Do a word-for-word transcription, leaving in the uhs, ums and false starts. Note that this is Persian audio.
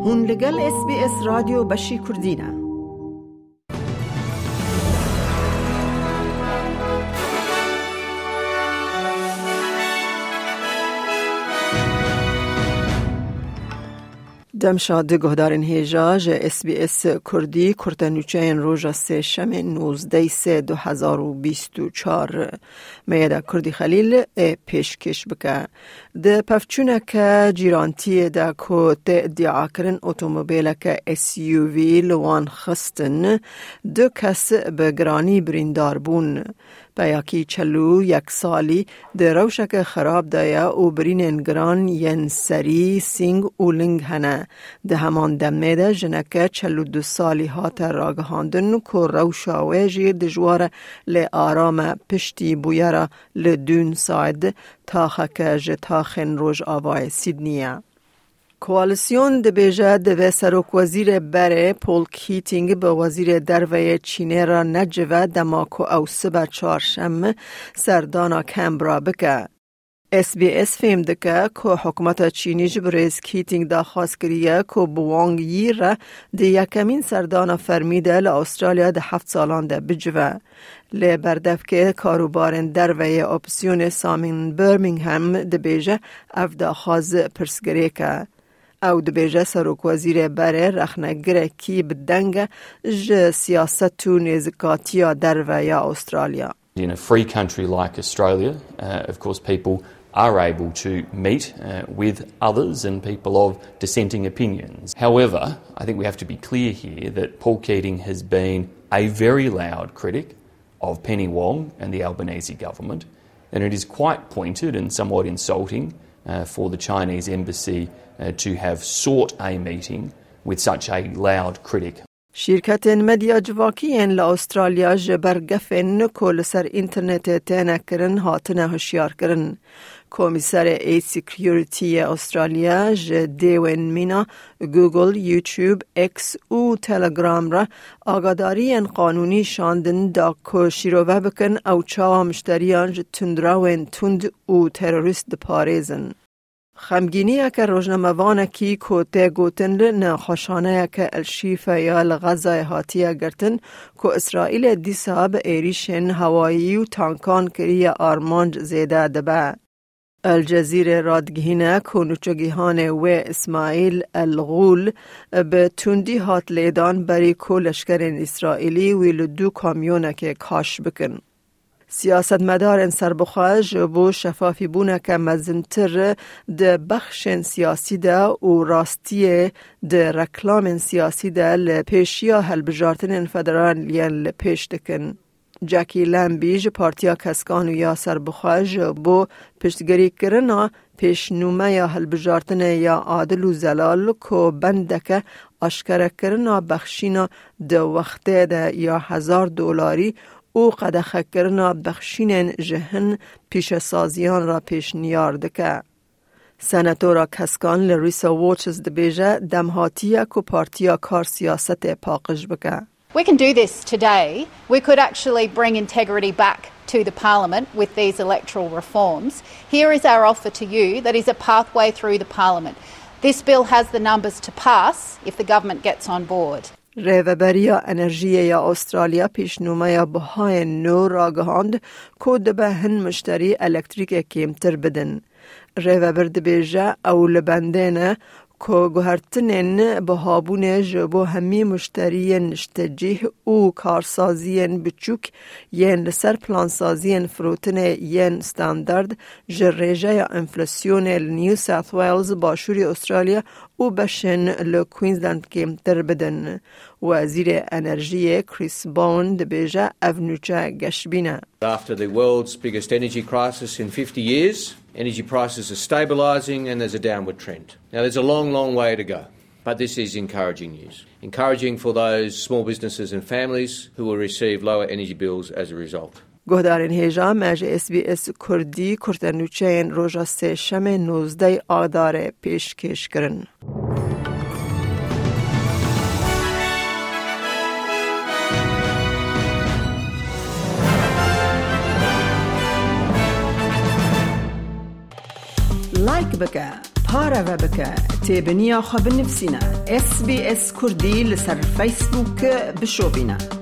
هون لگل اس بی اس رادیو بشی کردینه. دمشاد گهدارن هیجاج اس بی اس کردی کرتنوچین روژا سه شم نوزده سه دو هزار و بیست و چار میادا کردی خلیل پیشکش بکه ده پفچونه که جیرانتی ده که ادعا کرن اتومبیل که اس یو وی لوان خستن دو کس به گرانی بریندار بون بیاکی چلو یک سالی ده روشک خراب دایا و برین گران ین سری سینگ و لنگ هنه ده همان دمه ده جنکه چلو دو سالی هات راگهاندن که روشاوه جیر دجوار لی آرام پشتی بویرا لدون ساید تاخک جتاخن روژ آوای سیدنیه. کوالسیون ده بیجه ده سروک وزیر بره پول کیتینگ به وزیر دروی چینه را نجوه دماکو او سبا چارشم سردانا کمبرا بکه. اس بی اس فهم دکه که حکومت چینی جبریز کیتینگ دا خواست کریه که بوانگ یی را ده یکمین سردانا فرمیده لأسترالیا ده هفت سالان ده بجوه. لی بردف که کاروبارن دروی اپسیون سامین برمینگهم ده بیجه اف دا خواز پرسگری که. او د بیجه سروک وزیر بره رخنگره کی بدنگ ج سیاست و نزکاتیا در و یا استرالیا. In a free country like Australia, uh, of course people are able to meet uh, with others and people of dissenting opinions. However, I think we have to be clear here that Paul Keating has been a very loud critic of Penny Wong and the Albanese government, and it is quite pointed and somewhat insulting uh, for the Chinese embassy Uh, to have sought a meeting with such a loud critic. شرکت مدیا جواکیین لأسترالیا جبرگفن کل سر اینترنت تنکرن هاتنه هشیار کرن. کمیسر ای سیکیوریتی استرالیا جدیون مینا گوگل، یوتیوب، اکس و تلگرام را آگاداری قانونی شاندن دا که شیروه بکن او چاوا مشتریان جتندراوین تند و تروریست پاریزن. خمگینی که روزنامه‌وان کی کوته گوتن نخوشانه که الشیفه یا لغزای هاتیه گرتن که اسرائیل دیسا به ایریشن هوایی و تانکان کریه آرمانج زیده دبه. الجزیره رادگهینه که نوچگیهان و اسماعیل الغول به تندی هات لیدان بری که لشکر اسرائیلی ویل دو کامیونه که کاش بکن. سیاست مدار سربخواج بو شفافی بونه که مزنتر ده بخش سیاسی ده و راستی ده رکلام سیاسی ده لپیشیا هلبجارتن فدرالیان لپیش دکن. جاکی لمبیج پارتیا کسکان و یا سربخواج بو پشتگری کرنا پیشنومه یا هلبجارتن یا عادل و زلال که بندکه اشکره کرنا بخشینا ده وقته ده یا هزار دولاری او قدخه کرنا بخشین جهن پیش سازیان را پیش نیارده که. سناتورا کسکان لریسا ووچز دبیجه دمهاتیه که پارتیا کار سیاست پاقش بکه. We can do this today. We could actually bring integrity back to the Parliament with these electoral reforms. Here is our offer to you that is a pathway through the Parliament. This bill has the numbers to pass if the government gets on board. ریوبریا انرژی یا استرالیا پیشنومه یا بهای نو را گهاند که دبه هن مشتری الکتریک کمتر بدن. ریوبر دبیجه او لبندینه که گوهرتنین بهابون جبو همی مشتری نشتجیه او کارسازین بچوک ین لسر پلانسازین فروتن ین ستاندرد جریجه یا انفلاسیون نیو ساوت ویلز باشوری استرالیا و بشن لکوینزلند کمتر بدن. وزیر انرژی کریس باون دبیجه اونوچه گشبینه. After the world's biggest energy crisis in fifty years, energy prices are stabilising and there's a downward trend. Now there's a long, long way to go, but this is encouraging news. Encouraging for those small businesses and families who will receive lower energy bills as a result. گهدارین هیجا مج اس بی اس کردی کرتنوچین روژا سه شم نوزده آدار پیشکش کرن. لایک بکه، پارا و بکه تیبنیا خب نفسینا اس بی اس کردی لسر فیسبوک بشو بینا.